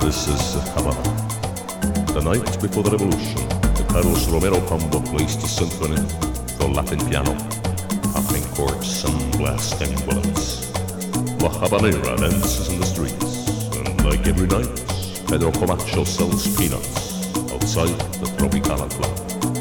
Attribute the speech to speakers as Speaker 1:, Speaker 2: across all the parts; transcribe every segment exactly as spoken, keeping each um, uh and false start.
Speaker 1: This is Havana. The night before the revolution, the Carlos Romero combo placed the symphony for Latin piano, popping corks and blasting bullets. La Habanera dances in the streets, and like every night, Pedro Camacho sells peanuts outside the Tropicana Club.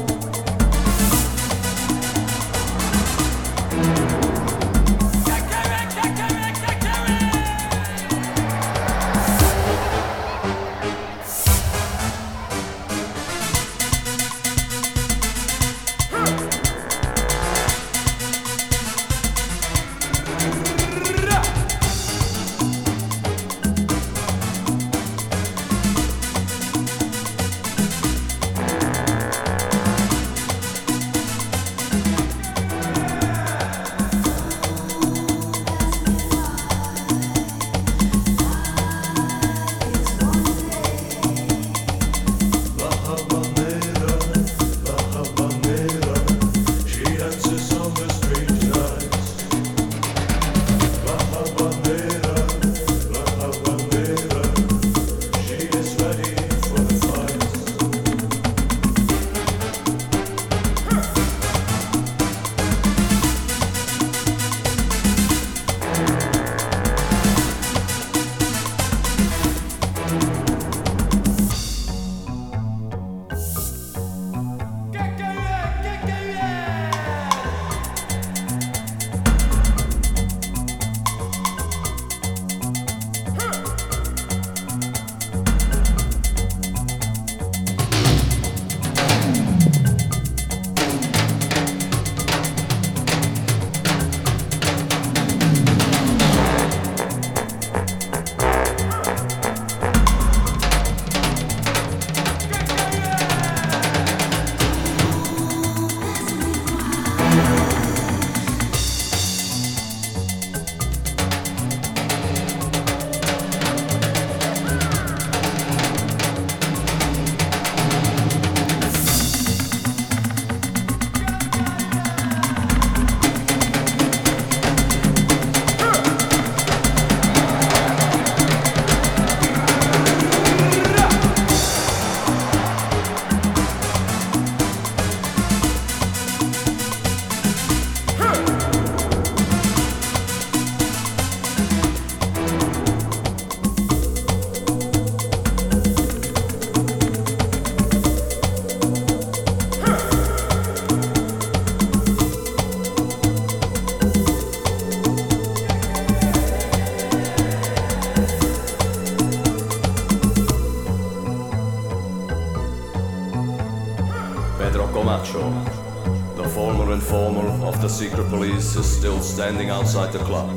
Speaker 2: The former informer of the secret police is still standing outside the club.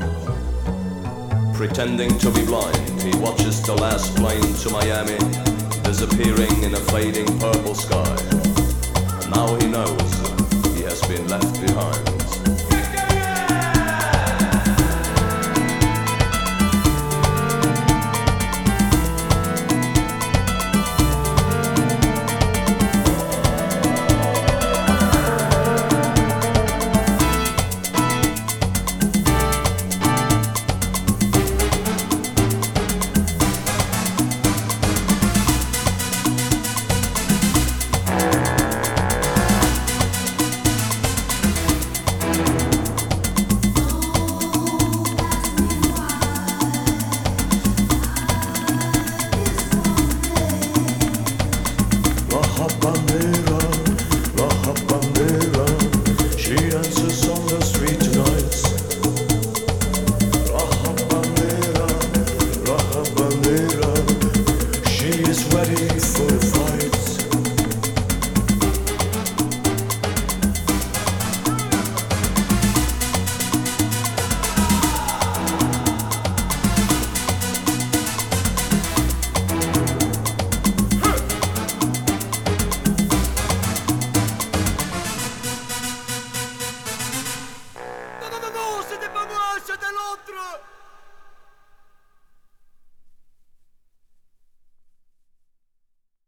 Speaker 2: Pretending to be blind, he watches the last plane to Miami disappearing in a fading purple sky. Now he knows he has been left behind.
Speaker 3: C'était pas moi, c'était l'autre!